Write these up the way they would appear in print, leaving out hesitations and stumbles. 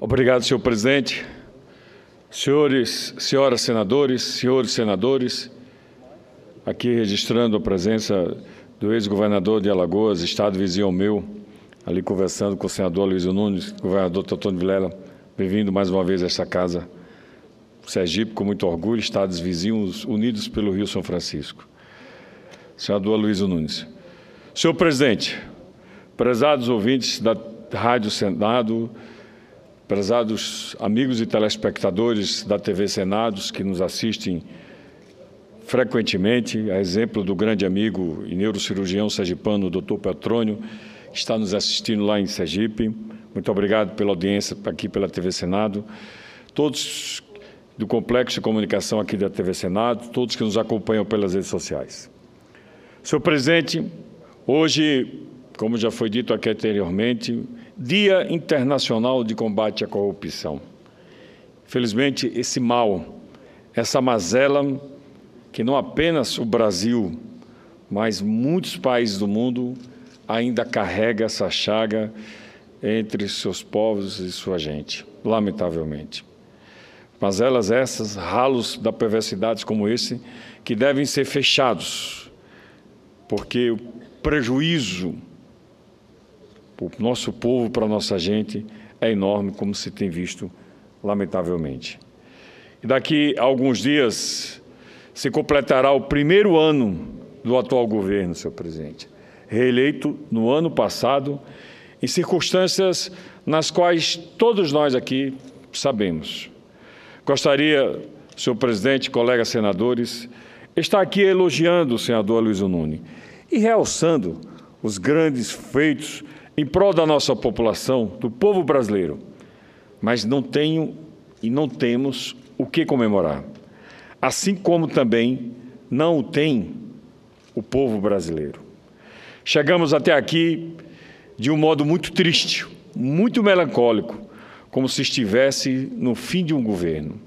Obrigado, senhor presidente. Senhoras senadores, senhores senadores, aqui registrando a presença do ex-governador de Alagoas, estado vizinho ao meu, ali conversando com o senador Luiz Nunes, governador Teotônio Vilela. Bem-vindo mais uma vez a esta casa. Sergipe, com muito orgulho, estados vizinhos unidos pelo Rio São Francisco. Senador Luiz Nunes. Senhor presidente, prezados ouvintes da Rádio Senado, prezados amigos e telespectadores da TV Senados que nos assistem frequentemente, a exemplo do grande amigo e neurocirurgião sergipano, Dr. Petrônio, que está nos assistindo lá em Sergipe. Muito obrigado pela audiência aqui pela TV Senado. Todos do Complexo de Comunicação aqui da TV Senado, todos que nos acompanham pelas redes sociais. Senhor presidente, hoje, como já foi dito aqui anteriormente, Dia Internacional de Combate à Corrupção. Infelizmente, esse mal, essa mazela, que não apenas o Brasil, mas muitos países do mundo ainda carrega essa chaga entre seus povos e sua gente, lamentavelmente. Mazelas essas, ralos da perversidade como esse, que devem ser fechados, porque o prejuízo para o nosso povo, para a nossa gente, é enorme, como se tem visto, lamentavelmente. E daqui a alguns dias se completará o primeiro ano do atual governo, senhor presidente, reeleito no ano passado, em circunstâncias nas quais todos nós aqui sabemos. Gostaria, senhor presidente, colegas senadores, estar aqui elogiando o senador Luiz Nunes e realçando os grandes feitos em prol da nossa população, do povo brasileiro, mas não tenho e não temos o que comemorar. Assim como também não o tem o povo brasileiro. Chegamos até aqui de um modo muito triste, muito melancólico, como se estivesse no fim de um governo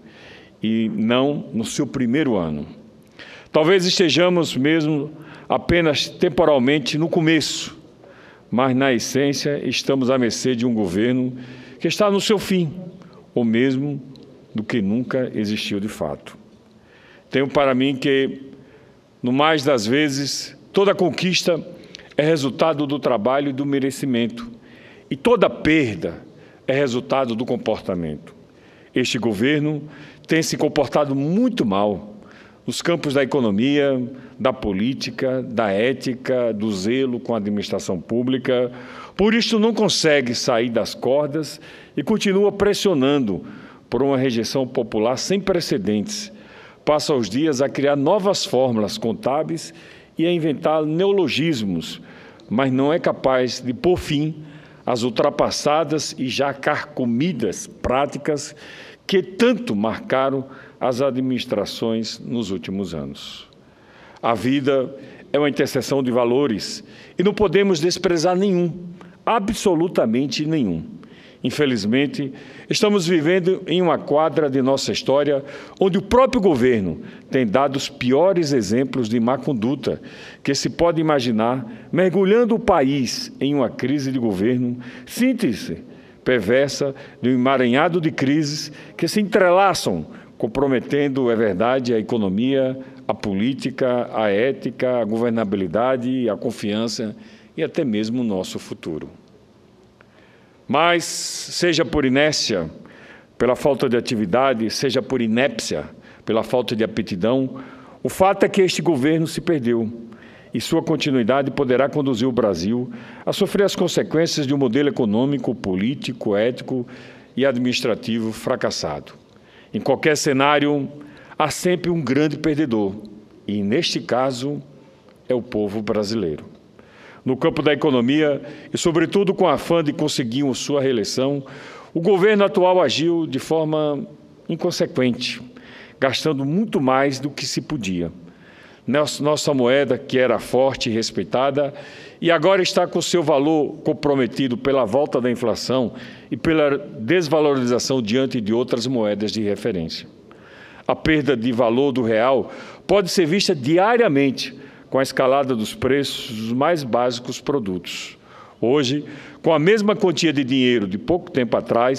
e não no seu primeiro ano. Talvez estejamos mesmo apenas temporalmente no começo, mas, na essência, estamos à mercê de um governo que está no seu fim, ou mesmo do que nunca existiu de fato. Tenho para mim que, no mais das vezes, toda conquista é resultado do trabalho e do merecimento, e toda perda é resultado do comportamento. Este governo tem se comportado muito mal nos campos da economia, da política, da ética, do zelo com a administração pública. Por isso, não consegue sair das cordas e continua pressionando por uma rejeição popular sem precedentes. Passa os dias a criar novas fórmulas contábeis e a inventar neologismos, mas não é capaz de pôr fim às ultrapassadas e já carcomidas práticas que tanto marcaram as administrações nos últimos anos. A vida é uma interseção de valores e não podemos desprezar nenhum, absolutamente nenhum. Infelizmente, estamos vivendo em uma quadra de nossa história onde o próprio governo tem dado os piores exemplos de má conduta que se pode imaginar, mergulhando o país em uma crise de governo, síntese perversa de um emaranhado de crises que se entrelaçam, comprometendo, é verdade, a economia, a política, a ética, a governabilidade, a confiança e até mesmo o nosso futuro. Mas, seja por inércia, pela falta de atividade, seja por inépcia, pela falta de aptidão, o fato é que este governo se perdeu e sua continuidade poderá conduzir o Brasil a sofrer as consequências de um modelo econômico, político, ético e administrativo fracassado. Em qualquer cenário, há sempre um grande perdedor, e, neste caso, é o povo brasileiro. No campo da economia, e sobretudo com afã de conseguir sua reeleição, o governo atual agiu de forma inconsequente, gastando muito mais do que se podia. Nossa moeda, que era forte e respeitada, e agora está com seu valor comprometido pela volta da inflação e pela desvalorização diante de outras moedas de referência. A perda de valor do real pode ser vista diariamente com a escalada dos preços dos mais básicos produtos. Hoje, com a mesma quantia de dinheiro de pouco tempo atrás,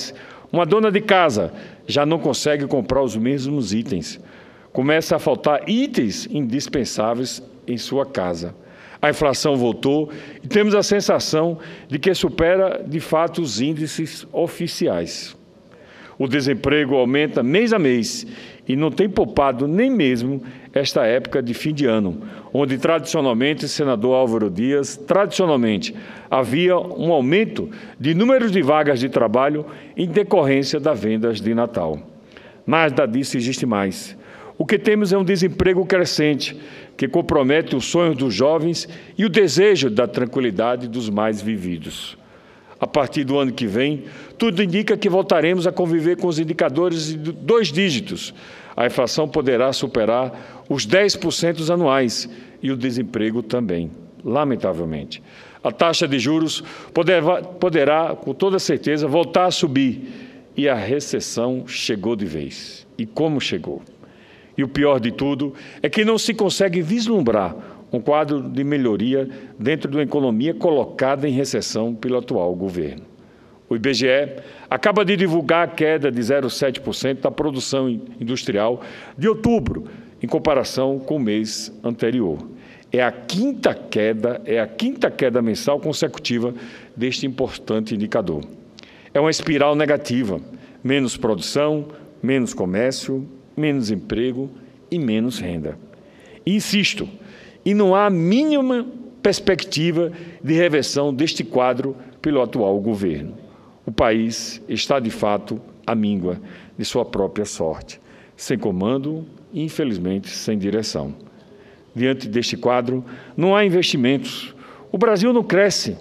Uma dona de casa já não consegue comprar os mesmos itens. Começa a faltar itens indispensáveis em sua casa. A inflação voltou e temos a sensação de que supera, de fato, os índices oficiais. O desemprego aumenta mês a mês e não tem poupado nem mesmo esta época de fim de ano, onde tradicionalmente, senador Álvaro Dias, havia um aumento de números de vagas de trabalho em decorrência das vendas de Natal. Nada disso existe mais. O que temos é um desemprego crescente, que compromete os sonhos dos jovens e o desejo da tranquilidade dos mais vividos. A partir do ano que vem, tudo indica que voltaremos a conviver com os indicadores de 2 dígitos. A inflação poderá superar os 10% anuais e o desemprego também, lamentavelmente. A taxa de juros poderá, com toda certeza, voltar a subir e a recessão chegou de vez. E como chegou? E o pior de tudo é que não se consegue vislumbrar um quadro de melhoria dentro de uma economia colocada em recessão pelo atual governo. O IBGE acaba de divulgar a queda de 0,7% da produção industrial de outubro, em comparação com o mês anterior. É a quinta queda mensal consecutiva deste importante indicador. É uma espiral negativa: menos produção, menos comércio, menos emprego e menos renda. E insisto, e não há a mínima perspectiva de reversão deste quadro pelo atual governo. O país está, de fato, à míngua de sua própria sorte, sem comando e, infelizmente, sem direção. Diante deste quadro, não há investimentos. O Brasil não cresce.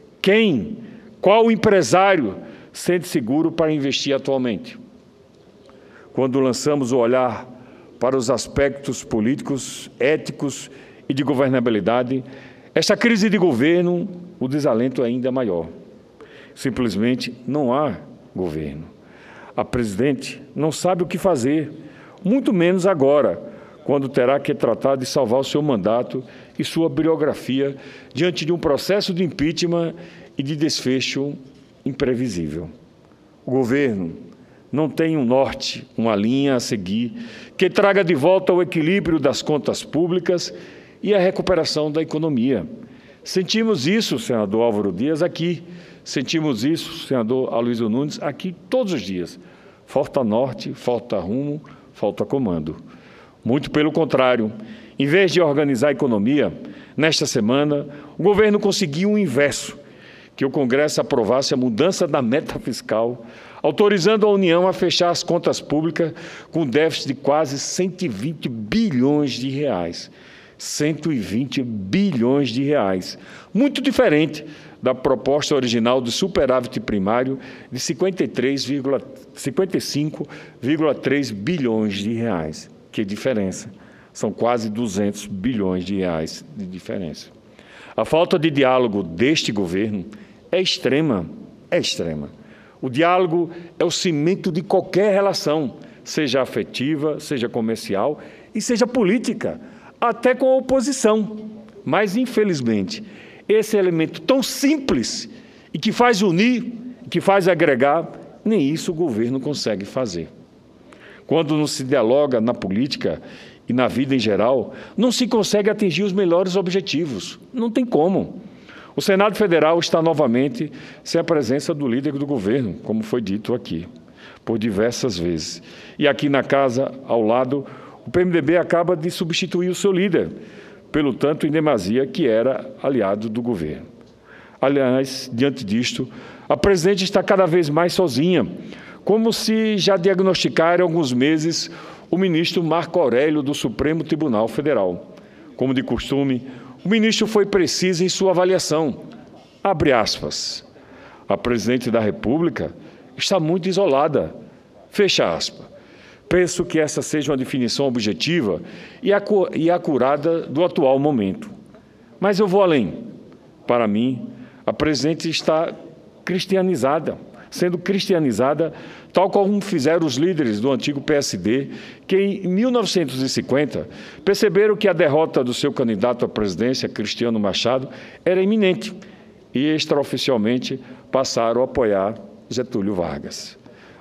Qual empresário sente seguro para investir atualmente? Quando lançamos o olhar para os aspectos políticos, éticos e de governabilidade, esta crise de governo, o desalento é ainda maior. Simplesmente não há governo. A presidente não sabe o que fazer, muito menos agora, quando terá que tratar de salvar o seu mandato e sua biografia diante de um processo de impeachment e de desfecho imprevisível. O governo não tem um norte, uma linha a seguir, que traga de volta o equilíbrio das contas públicas e a recuperação da economia. Sentimos isso, senador Álvaro Dias, aqui. Sentimos isso, senador Aloysio Nunes, aqui todos os dias. Falta norte, falta rumo, falta comando. Muito pelo contrário, em vez de organizar a economia, nesta semana, o governo conseguiu o inverso, que o Congresso aprovasse a mudança da meta fiscal, autorizando a União a fechar as contas públicas com déficit de quase 120 bilhões de reais. 120 bilhões de reais. Muito diferente da proposta original do superávit primário de 55,3 bilhões de reais. Que diferença? São quase 200 bilhões de reais de diferença. A falta de diálogo deste governo é extrema, O diálogo é o cimento de qualquer relação, seja afetiva, seja comercial e seja política, até com a oposição. Mas, infelizmente, esse elemento tão simples e que faz unir, que faz agregar, nem isso o governo consegue fazer. Quando não se dialoga na política e na vida em geral, não se consegue atingir os melhores objetivos. Não tem como. O Senado Federal está novamente sem a presença do líder do governo, como foi dito aqui, por diversas vezes. E aqui na casa, ao lado, o PMDB acaba de substituir o seu líder, pelo tanto em demasia que era aliado do governo. Aliás, diante disto, a presidente está cada vez mais sozinha, como se já diagnosticara há alguns meses o ministro Marco Aurélio do Supremo Tribunal Federal. Como de costume, o ministro foi preciso em sua avaliação. Abre aspas. A presidente da República está muito isolada. Fecha aspas. Penso que essa seja uma definição objetiva e acurada do atual momento. Mas eu vou além. Para mim, a presidente está sendo cristianizada, tal como fizeram os líderes do antigo PSD, que em 1950 perceberam que a derrota do seu candidato à presidência, Cristiano Machado, era iminente e extraoficialmente passaram a apoiar Getúlio Vargas.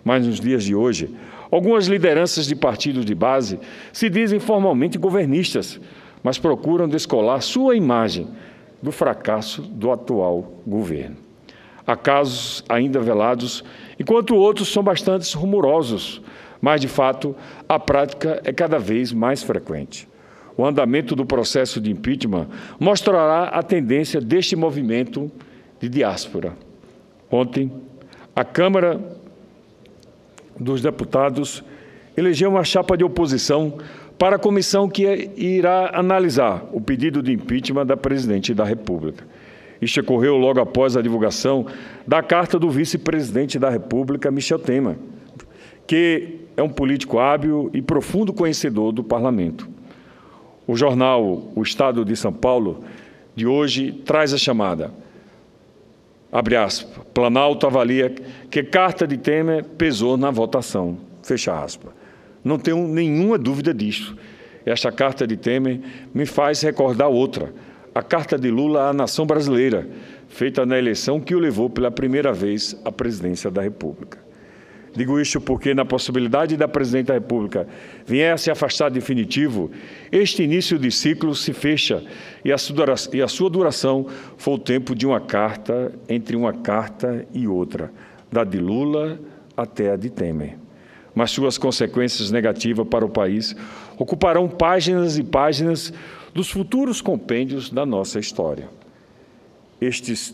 Mas nos dias de hoje, algumas lideranças de partidos de base se dizem formalmente governistas, mas procuram descolar sua imagem do fracasso do atual governo. Há casos ainda velados, enquanto outros são bastante rumorosos, mas, de fato, a prática é cada vez mais frequente. O andamento do processo de impeachment mostrará a tendência deste movimento de diáspora. Ontem, a Câmara dos Deputados elegeu uma chapa de oposição para a comissão que irá analisar o pedido de impeachment da presidente da República. Isto ocorreu logo após a divulgação da carta do vice-presidente da República, Michel Temer, que é um político hábil e profundo conhecedor do parlamento. O jornal O Estado de São Paulo, de hoje, traz a chamada, abre aspas, Planalto avalia que carta de Temer pesou na votação, fecha aspas. Não tenho nenhuma dúvida disso. Esta carta de Temer me faz recordar outra, a carta de Lula à nação brasileira, feita na eleição que o levou pela primeira vez à presidência da República. Digo isto porque, na possibilidade da presidente da República vier a se afastar definitivo, este início de ciclo se fecha e a sua duração foi o tempo de uma carta, entre uma carta e outra, da de Lula até a de Temer. Mas suas consequências negativas para o país ocuparão páginas e páginas dos futuros compêndios da nossa história. Estes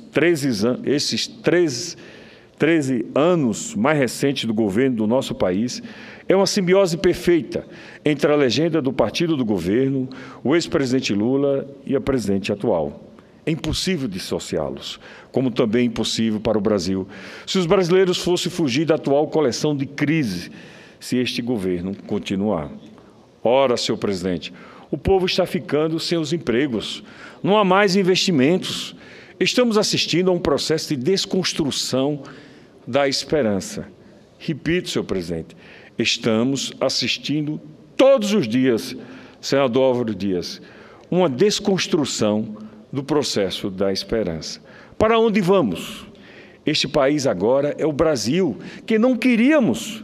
13 anos mais recentes do governo do nosso país é uma simbiose perfeita entre a legenda do partido do governo, o ex-presidente Lula e a presidente atual. É impossível dissociá-los, como também é impossível para o Brasil, se os brasileiros fossem fugir da atual coleção de crise, se este governo continuar. Ora, senhor presidente, o povo está ficando sem os empregos, não há mais investimentos. Estamos assistindo a um processo de desconstrução da esperança. Repito, senhor presidente, estamos assistindo todos os dias, senador Álvaro Dias, uma desconstrução do processo da esperança. Para onde vamos? Este país agora é o Brasil, que não queríamos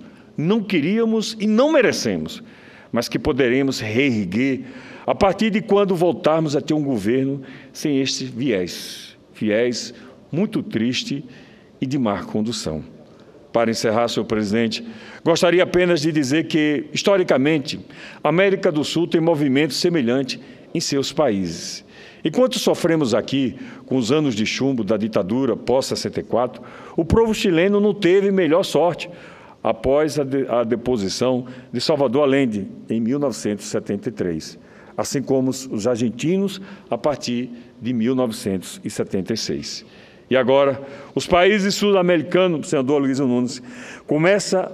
e não merecemos, mas que poderemos reerguer a partir de quando voltarmos a ter um governo sem este viés muito triste e de má condução. Para encerrar, senhor presidente, gostaria apenas de dizer que, historicamente, a América do Sul tem movimento semelhante em seus países. Enquanto sofremos aqui com os anos de chumbo da ditadura pós-64, o povo chileno não teve melhor sorte após a deposição de Salvador Allende, em 1973, assim como os argentinos a partir de 1976. E agora, os países sul-americanos, senador Aloysio Nunes, começam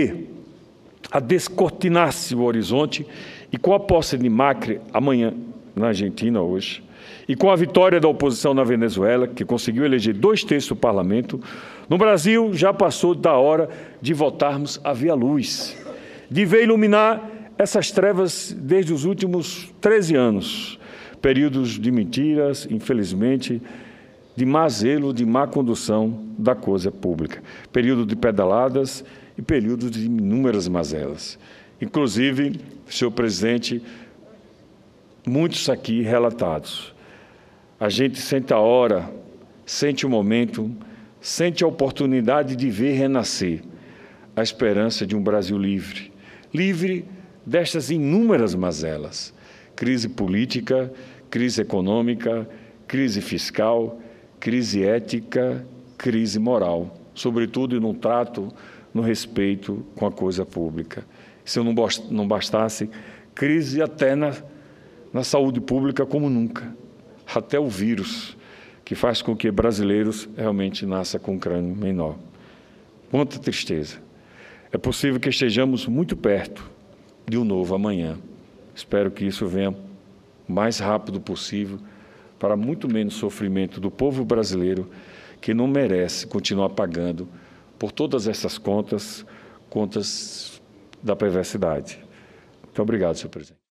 a descortinar-se o horizonte, e com a posse de Macri amanhã, na Argentina hoje, e com a vitória da oposição na Venezuela, que conseguiu eleger 2/3 do parlamento, no Brasil já passou da hora de voltarmos a ver a luz, de ver iluminar essas trevas desde os últimos 13 anos, períodos de mentiras, infelizmente, de má zelo, de má condução da coisa pública, período de pedaladas e períodos de inúmeras mazelas. Inclusive, senhor presidente, muitos aqui relatados. A gente sente a hora, sente o momento, sente a oportunidade de ver renascer a esperança de um Brasil livre, livre destas inúmeras mazelas, crise política, crise econômica, crise fiscal, crise ética, crise moral, sobretudo no trato, no respeito com a coisa pública. Se não bastasse, crise até na saúde pública como nunca, até o vírus, que faz com que brasileiros realmente nasçam com um crânio menor. Quanta tristeza. É possível que estejamos muito perto de um novo amanhã. Espero que isso venha o mais rápido possível, para muito menos sofrimento do povo brasileiro, que não merece continuar pagando por todas essas contas da perversidade. Muito obrigado, senhor presidente.